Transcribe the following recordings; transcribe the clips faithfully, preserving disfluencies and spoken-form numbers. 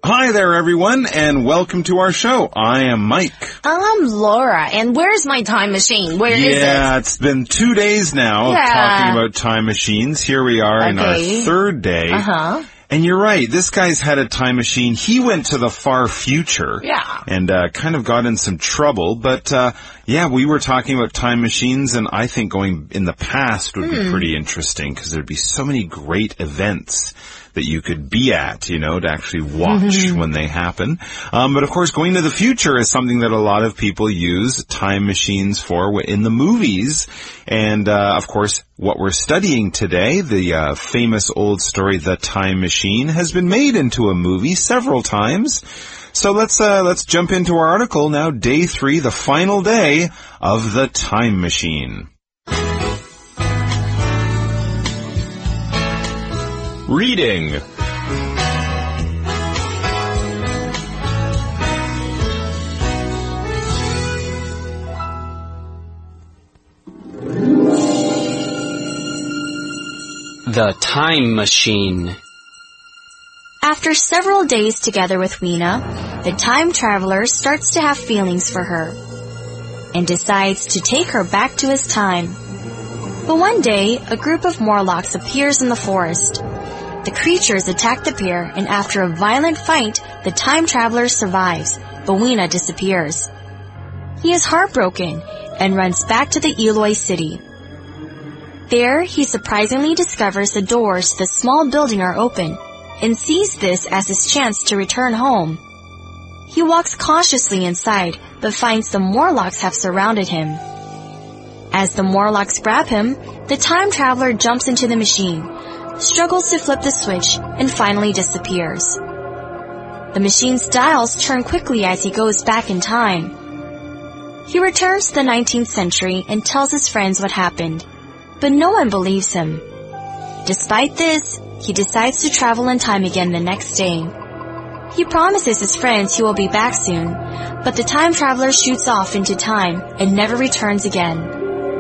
Hi there, everyone, and welcome to our show. I am Mike. I'm Laura, and where's my time machine? Where yeah, is it? Yeah, it's been two days now yeah. of talking about time machines. Here we are okay. in our third day. Uh-huh. And you're right, this guy's had a time machine. He went to the far future. Yeah. And uh, kind of got in some trouble. But, uh, yeah, we were talking about time machines, and I think going in the past would hmm. be pretty interesting because there'd be so many great events that you could be at, you know, to actually watch mm-hmm. when they happen. Um, but of course, going to the future is something that a lot of people use time machines for in the movies. And, uh, of course, what we're studying today, the uh, famous old story, The Time Machine, has been made into a movie several times. So let's, uh, let's jump into our article now, day three, the final day of The Time Machine. Reading. The Time Machine. After several days together with Weena, the time traveler starts to have feelings for her and decides to take her back to his time. But one day, a group of Morlocks appears in the forest. The creatures attack the pair, and after a violent fight, the time traveler survives, but Weena disappears. He is heartbroken and runs back to the Eloy city. There, he surprisingly discovers the doors to the small building are open, and sees this as his chance to return home. He walks cautiously inside, but finds the Morlocks have surrounded him. As the Morlocks grab him, the time traveler jumps into the machine, struggles to flip the switch, and finally disappears. The machine's dials turn quickly as he goes back in time. He returns to the nineteenth century and tells his friends what happened, but no one believes him. Despite this, he decides to travel in time again the next day. He promises his friends he will be back soon, but the time traveler shoots off into time and never returns again.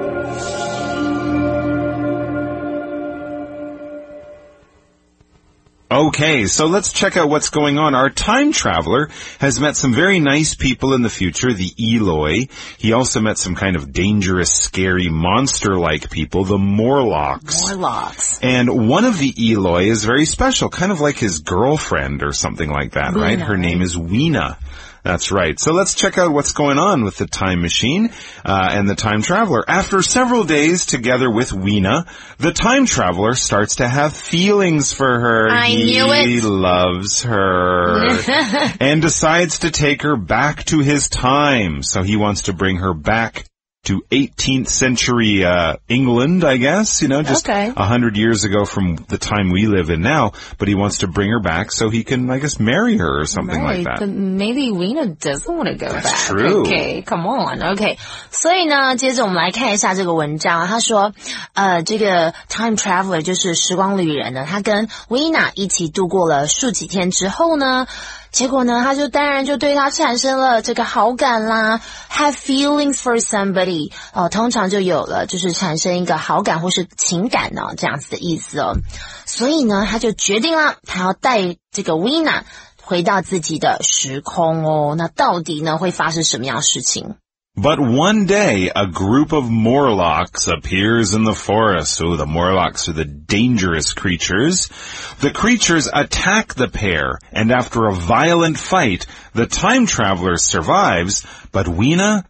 Okay, so let's check out what's going on. Our time traveler has met some very nice people in the future, the Eloy. He also met some kind of dangerous, scary, monster-like people, the Morlocks. Morlocks. And one of the Eloy is very special, kind of like his girlfriend or something like that, Weena, right? Her name is Weena. That's right. So let's check out what's going on with the time machine uh, and the time traveler. After several days together with Weena, the time traveler starts to have feelings for her. I he knew it. He loves her and decides to take her back to his time. So he wants to bring her back to eighteenth century uh England, I guess, you know, just a okay. hundred years ago from the time we live in now. But he wants to bring her back so he can, I guess, marry her or something right. like that. But maybe Weena doesn't want to go That's back. True. Okay, come on. Okay. 所以呢，接着我们来看一下这个文章。他说，呃，这个 time traveler 就是时光旅人呢，他跟 Weena 一起度过了数几天之后呢，结果呢，他就当然就对他产生了这个好感啦 ，have feelings for somebody， 哦，通常就有了就是产生一个好感或是情感呢这样子的意思哦。所以呢，他就决定了，他要带这个 Weena 回到自己的时空哦。那到底呢会发生什么样的事情？ But one day, a group of Morlocks appears in the forest. Oh, the Morlocks are the dangerous creatures. The creatures attack the pair, and after a violent fight, the time traveler survives, but Weena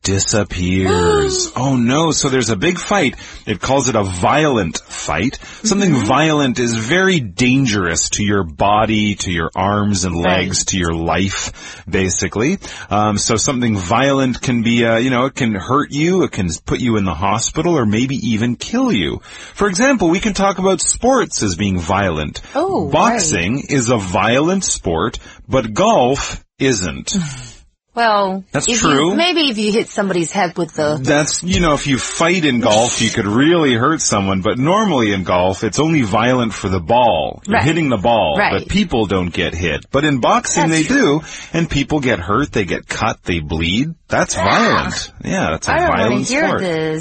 disappears. Oh no, so there's a big fight. It calls it a violent fight. Something mm-hmm. violent is very dangerous to your body, to your arms and legs, right. to your life, basically. Um, so something violent can be, uh, you know, it can hurt you, it can put you in the hospital, or maybe even kill you. For example, we can talk about sports as being violent. Oh, Boxing right. is a violent sport, but golf isn't. Well, that's if true. You, maybe if you hit somebody's head with the... That's, you know, if you fight in golf, you could really hurt someone. But normally in golf, it's only violent for the ball. You're right. hitting the ball, right. but people don't get hit. But in boxing, that's they true. do. And people get hurt, they get cut, they bleed. That's yeah. violent. Yeah, that's a I violent don't want to hear sport. this.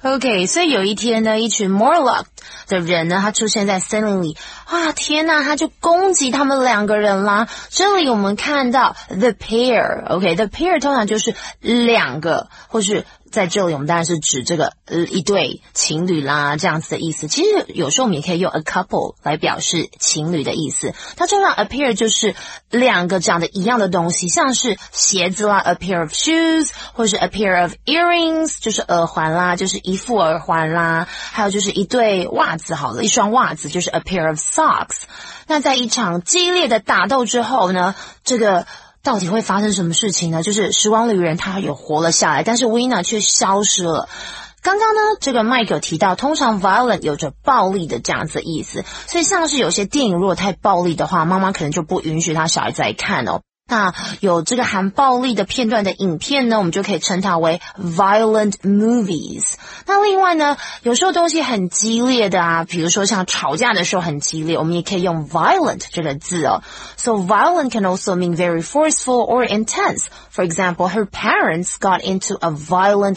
OK， 所以有一天呢，一群 Morlock 的人呢，他出现在森林里。啊，天哪，他就攻击他们两个人啦。这里我们看到 the pair，OK，the pair 通常就是两个，或是在这里我们当然是指这个呃一对情侣啦，这样子的意思。其实有时候我们也可以用 a couple 来表示情侣的意思。它通常 a pair 就是两个长得一样的东西，像是鞋子啦 ，a pair of shoes， 或是 a pair of earrings， 就是耳环啦，就是一副耳环啦，还有就是一对袜子好了，一双袜子就是 a pair of socks。那在一场激烈的打斗之后呢，这个到底会发生什么事情呢？就是时光旅人他有活了下来，但是 Weena 却消失了。刚刚呢，这个 Mike 有提到，通常 violent 有着暴力的这样子的意思，所以像是有些电影如果太暴力的话，妈妈可能就不允许他小孩子来看哦。那有这个含暴力的片段的影片呢，我们就可以称它为 violent movies。那另外呢，有时候东西很激烈的啊，比如说像吵架的时候很激烈，我们也可以用 violent 这个字哦。So violent can also mean very forceful or intense. For example, her parents got into a violent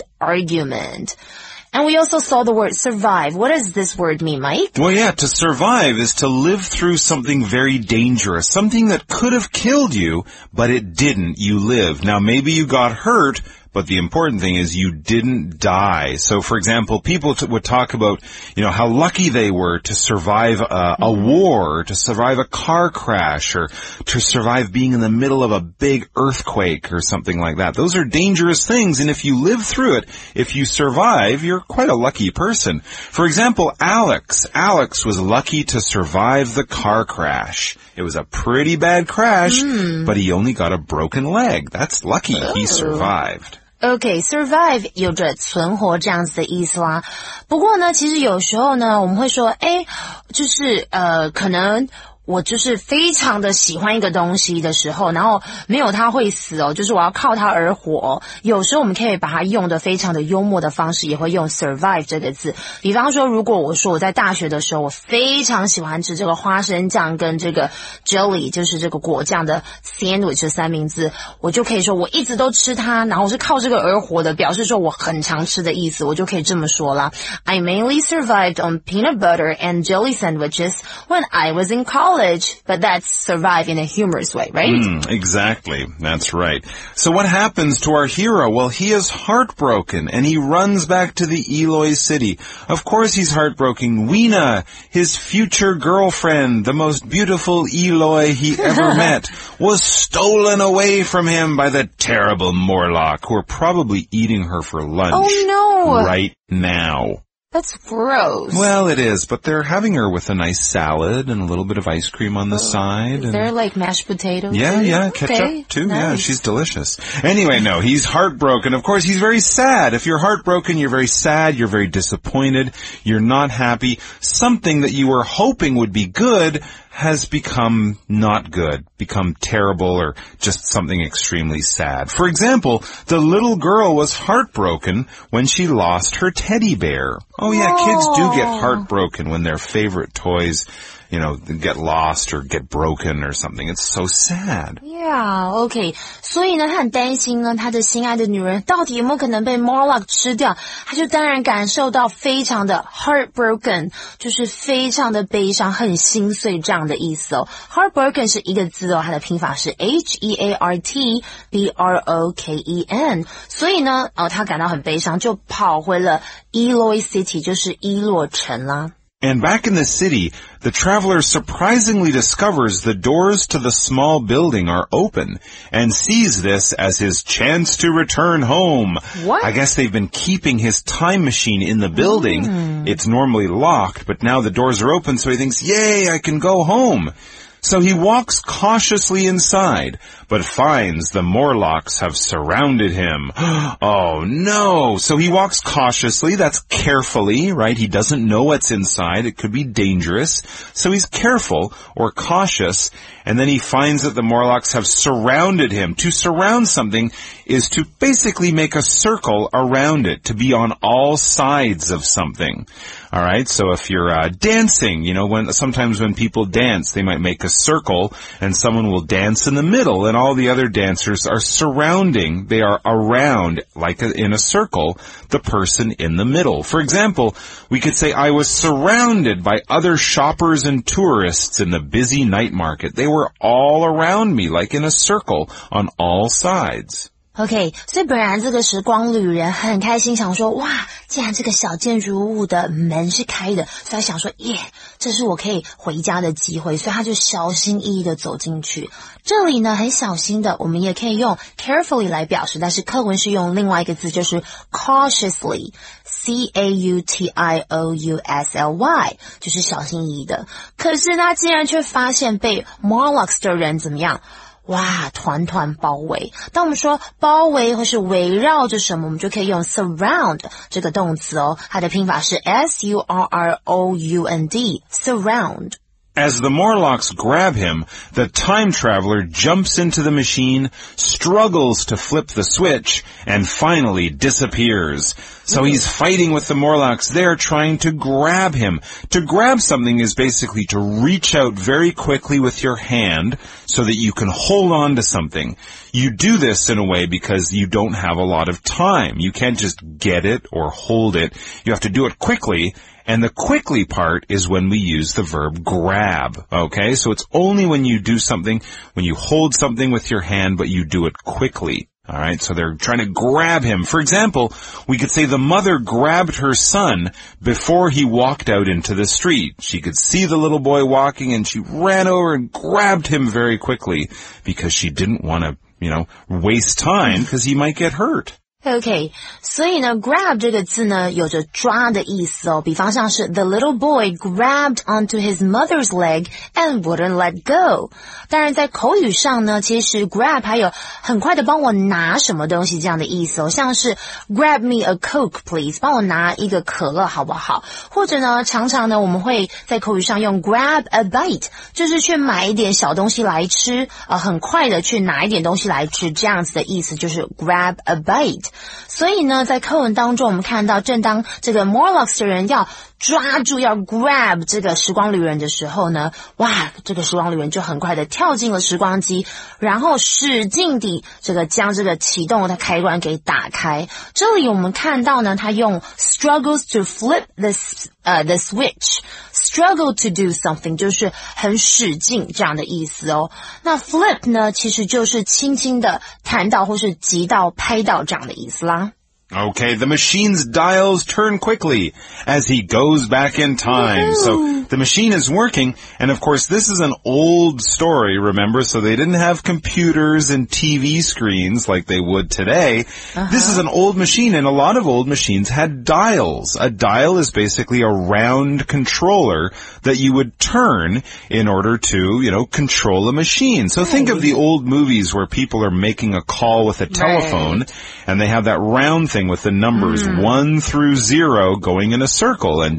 argument.And we also saw the word survive. What does this word mean, Mike? Well, yeah, to survive is to live through something very dangerous, something that could have killed you, but it didn't. You lived. Now, maybe you got hurt, but the important thing is you didn't die. So, for example, people t- would talk about, you know, how lucky they were to survive a, a war, or to survive a car crash, or to survive being in the middle of a big earthquake or something like that. Those are dangerous things, and if you live through it, if you survive, you're quite a lucky person. For example, Alex. Alex was lucky to survive the car crash. It was a pretty bad crash, mm. but he only got a broken leg. That's lucky. Oh. He survived.OK, survive 有着存活这样子的意思啦。不过呢，其实有时候呢，我们会说，诶，就是呃，可能我就是非常的喜欢一个东西的时候，然后没有它会死哦，就是我要靠它而活。有时候我们可以把它用的非常的幽默的方式，也会用 survive 这个字。比方说，如果我说我在大学的时候，我非常喜欢吃这个花生酱跟这个 jelly， 就是这个果酱的 sandwich 的三明治，我就可以说我一直都吃它，然后我是靠这个而活的，表示说我很常吃的意思，我就可以这么说啦。I mainly survived on peanut butter and jelly sandwiches when I was in college.But that's survive in a humorous way, right? Mm, exactly. That's right. So what happens to our hero? Well, he is heartbroken and he runs back to the Eloy city. Of course he's heartbroken. Weena, his future girlfriend, the most beautiful Eloy he ever met, was stolen away from him by the terrible Morlock, who are probably eating her for lunch. Oh no! Right now.That's gross. Well, it is, but they're having her with a nice salad and a little bit of ice cream on the side. Is there like mashed potatoes? Yeah, yeah, ketchup okay, too. nice. Yeah, she's delicious. Anyway, no, he's heartbroken. Of course, he's very sad. If you're heartbroken, you're very sad, you're very disappointed, you're not happy. Something that you were hoping would be good has become not good, become terrible, or just something extremely sad. For example, the little girl was heartbroken when she lost her teddy bear. Oh yeah, Whoa. Kids do get heartbroken when their favorite toys, you know, get lost or get broken or something. It's so sad. Yeah, okay. 所以呢，他很担心呢，他的心爱的女人到底有没有可能被 Morlock 吃掉？他就当然感受到非常的 heartbroken， 就是非常的悲伤，很心碎这样的意思哦。Heartbroken 是一个字哦，它的拼法是 H E A R T B R O K E N。所以呢，哦，他感到很悲伤，就跑回了 Eloy City， 就是伊洛城啦。 And back in the city, the traveler surprisingly discovers the doors to the small building are open and sees this as his chance to return home. What? I guess they've been keeping his time machine in the building. Mm. It's normally locked, but now the doors are open, so he thinks, yay, I can go home. So he walks cautiously inside, but finds the Morlocks have surrounded him. Oh no! So he walks cautiously, that's carefully, right? He doesn't know what's inside, it could be dangerous. So he's careful, or cautious, and then he finds that the Morlocks have surrounded him. To surround something is to basically make a circle around it, to be on all sides of something. All right, so if you're uh, dancing, you know, when sometimes when people dance, they might make a circle, and someone will dance in the middle, and all the other dancers are surrounding, they are around, like a, in a circle, the person in the middle. For example, we could say, I was surrounded by other shoppers and tourists in the busy night market. They were all around me, like in a circle, on all sides. OK, 所以本来这个时光旅人很开心，想说哇，既然这个小建筑物的门是开的，所以他想说耶，这是我可以回家的机会，所以他就小心翼翼的走进去。这里呢很小心的，我们也可以用 carefully 来表示，但是课文是用另外一个字，就是 cautiously C A U T I O U S L Y 就是小心翼翼的。可是他竟然却发现被 Morlocks 的人怎么样？哇，团团包围。当我们说包围或是围绕着什么，我们就可以用 surround 这个动词哦。它的拼法是 S U R R O U N D surround。 As the Morlocks grab him, the time traveler jumps into the machine, struggles to flip the switch, and finally disappears. So he's fighting with the Morlocks. They're trying to grab him. To grab something is basically to reach out very quickly with your hand so that you can hold on to something. You do this in a way because you don't have a lot of time. You can't just get it or hold it. You have to do it quickly. And the quickly part is when we use the verb grab, okay? So it's only when you do something, when you hold something with your hand, but you do it quickly. All right, so they're trying to grab him. For example, we could say the mother grabbed her son before he walked out into the street. She could see the little boy walking, and she ran over and grabbed him very quickly because she didn't want to, you know, waste time because he might get hurt. OK, 所以呢 grab 这个字呢有着抓的意思哦，比方像是 the little boy grabbed onto his mother's leg and wouldn't let go。 当然在口语上呢，其实 grab 还有很快的帮我拿什么东西这样的意思哦，像是 grab me a Coke please， 帮我拿一个可乐好不好？或者呢常常呢我们会在口语上用 grab a bite， 就是去买一点小东西来吃，呃，很快的去拿一点东西来吃，这样子的意思就是 grab a bite。所以呢在课文当中我们看到，正当这个 Morlocks 的人要抓住要 grab 这个时光旅人的时候呢，哇，这个时光旅人就很快的跳进了时光机，然后使劲地这个将这个启动的开关给打开。这里我们看到呢，他用 struggles to flip the, uh, the switch。 struggle to do something 就是很使劲这样的意思哦。那 flip 呢其实就是轻轻的弹到或是击到拍到这样的意思啦。 Okay, the machine's dials turn quickly as he goes back in time. Woo-hoo. So the machine is working, and of course this is an old story, remember? So they didn't have computers and T V screens like they would today. Uh-huh. This is an old machine, and a lot of old machines had dials. A dial is basically a round controller that you would turn in order to, you know, control a machine. So right. Think of the old movies where people are making a call with a telephone, right. and they have that round thing with the numbers mm. one through zero going in a circle, and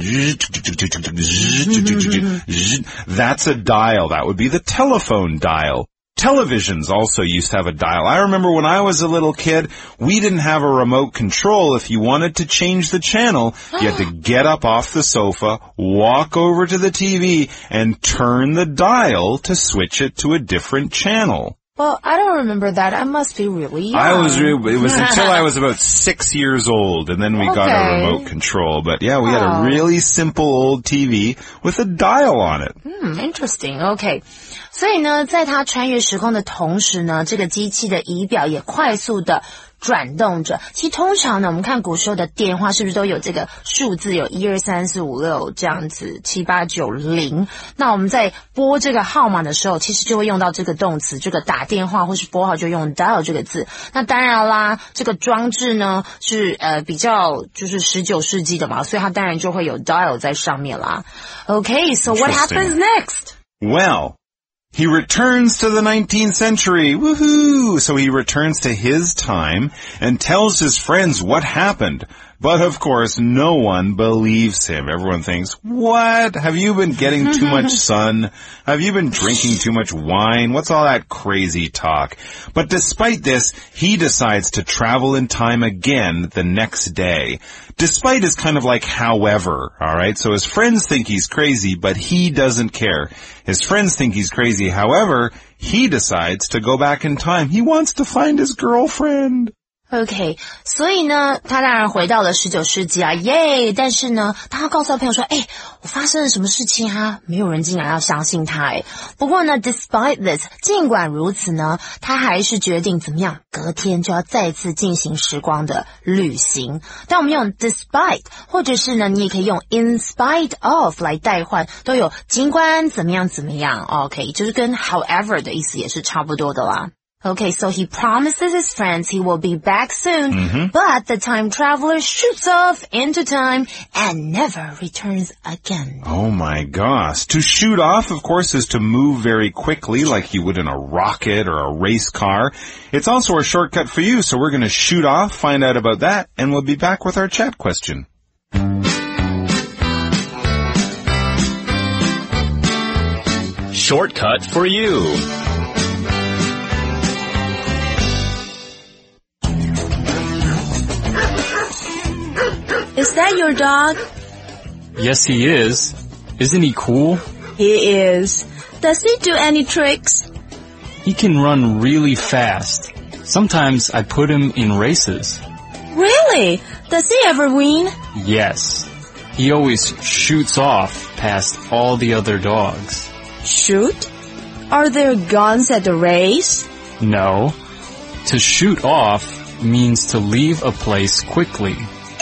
that's a dial. That would be the telephone dial. Televisions also used to have a dial. I remember when I was a little kid, we didn't have a remote control. If you wanted to change the channel, you had to get up off the sofa, walk over to the T V, and turn the dial to switch it to a different channel. Well, I don't remember that. I must be really young. I was, it was until I was about six years old, and then we okay. got a remote control. But yeah, we oh. had a really simple old T V with a dial on it. Hmm, interesting. Okay. 所以呢，在它穿越时空的同时呢，这个机器的仪表也快速的转动着。其实通常呢，我们看古时候的电话是不是都有这个数字，有一二三四五六这样子，七八九零。那我们在拨这个号码的时候，其实就会用到这个动词，这个打电话或是拨号就用 dial 这个字。那当然啦，这个装置呢是呃比较就是十九世纪的嘛，所以它当然就会有 dial 在上面啦。Okay, so what happens next? Well, he returns to the nineteenth century. Woohoo! So he returns to his time and tells his friends what happened. But of course, no one believes him. Everyone thinks, what? Have you been getting too much sun? Have you been drinking too much wine? What's all that crazy talk? But despite this, he decides to travel in time again the next day. Despite is kind of like however, alright? So his friends think he's crazy, but he doesn't care. His friends think he's crazy. However, he decides to go back in time. He wants to find his girlfriend. OK, 所以呢，他当然回到了十九世纪啊，耶！但是呢，他要告诉他朋友说，哎，我发生了什么事情啊？没有人竟然要相信他哎。不过呢 ，despite this， 尽管如此呢，他还是决定怎么样？隔天就要再次进行时光的旅行。但我们用 despite， 或者是呢，你也可以用 in spite of 来代换，都有尽管怎么样怎么样。OK， 就是跟 however 的意思也是差不多的啦。Okay, so he promises his friends he will be back soon, mm-hmm. but the time traveler shoots off into time and never returns again. Oh my gosh. To shoot off, of course, is to move very quickly like you would in a rocket or a race car. It's also a shortcut for you, so we're going to shoot off, find out about that, and we'll be back with our chat question. Shortcut for you. Is that your dog? Yes, he is. Isn't he cool? He is. Does he do any tricks? He can run really fast. Sometimes I put him in races. Really? Does he ever win? Yes. He always shoots off past all the other dogs. Shoot? Are there guns at the race? No. To shoot off means to leave a place quickly.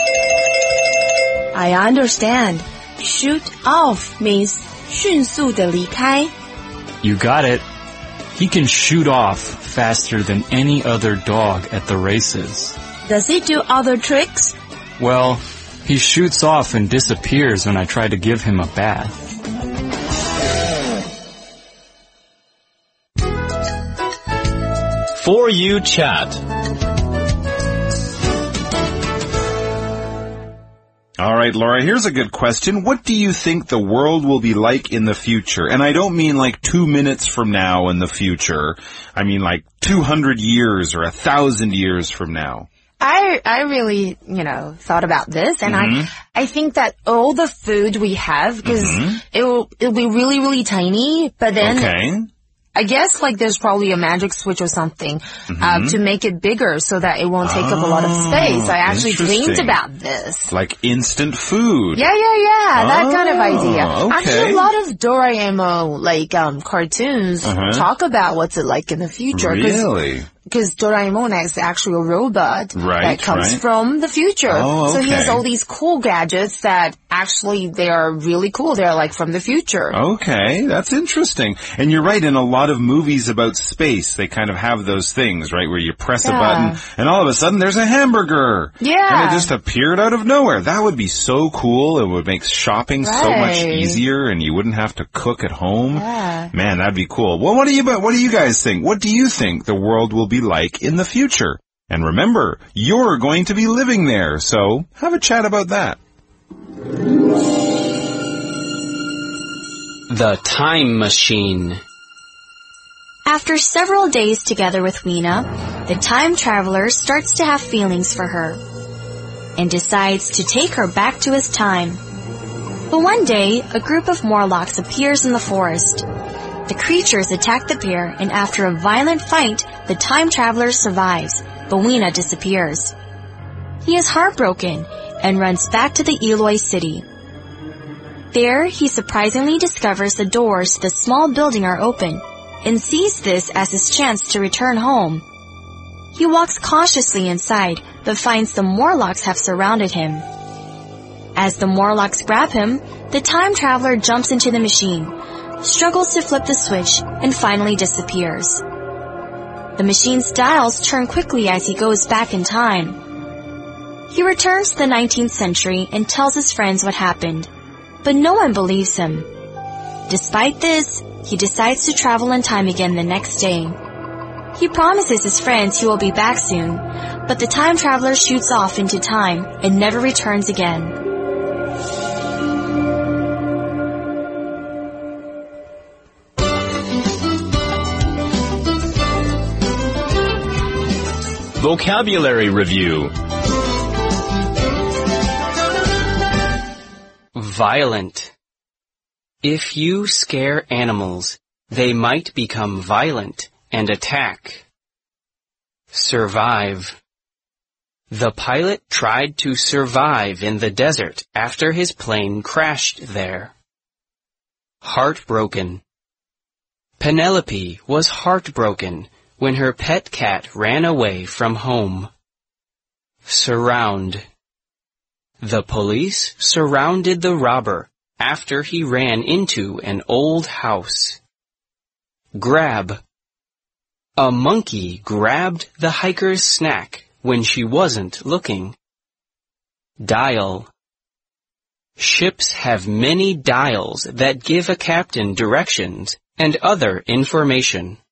I understand. Shoot off means 迅速地离开. You got it. He can shoot off faster than any other dog at the races. Does he do other tricks? Well, he shoots off and disappears when I try to give him a bath. For You Chat. All right, Laura, here's a good question. What do you think the world will be like in the future? And I don't mean like two minutes from now in the future. I mean like two hundred years or a thousand years from now. I I really, you know, thought about this, and mm-hmm. I I think that all the food we have, because mm-hmm. it will it'll be really really tiny, but then okay. I guess like there's probably a magic switch or something mm-hmm. uh, to make it bigger so that it won't take oh, up a lot of space. I actually dreamed about this. Like instant food. Yeah, yeah, yeah. Oh, that kind of idea. Okay. Actually, a lot of Doraemon like um cartoons uh-huh. talk about what's it like in the future. Really? Because Doraemon is actually a robot right, that comes right. from the future. Oh, okay. So he has all these cool gadgets that actually they are really cool. They're like from the future. Okay, that's interesting. And you're right, in a lot of movies about space, they kind of have those things, right, where you press yeah. a button and all of a sudden there's a hamburger. Yeah. And it just appeared out of nowhere. That would be so cool. It would make shopping right. so much easier and you wouldn't have to cook at home. Yeah. Man, that'd be cool. Well, what do you what do you guys think? What do you think the world will be like in the future? And remember, you're going to be living there, so have a chat about that. The Time Machine. After several days together with Weena, the time traveler starts to have feelings for her and decides to take her back to his time. But one day, a group of Morlocks appears in the forest. The creatures attack the pair, and after a violent fight, the time traveler survives, but Weena disappears. He is heartbroken and runs back to the Eloy city. There, he surprisingly discovers the doors to the small building are open, and sees this as his chance to return home. He walks cautiously inside, but finds the Morlocks have surrounded him. As the Morlocks grab him, the time traveler jumps into the machine, struggles to flip the switch, and finally disappears. The machine's dials turn quickly as he goes back in time. He returns to the nineteenth century and tells his friends what happened, but no one believes him. Despite this, he decides to travel in time again the next day. He promises his friends he will be back soon, but the time traveler shoots off into time and never returns again. Vocabulary Review. Violent. If you scare animals, they might become violent and attack. Survive. The pilot tried to survive in the desert after his plane crashed there. Heartbroken. Penelope was heartbroken when her pet cat ran away from home. Surround. The police surrounded the robber after he ran into an old house. Grab. A monkey grabbed the hiker's snack when she wasn't looking. Dial. Ships have many dials that give a captain directions and other information.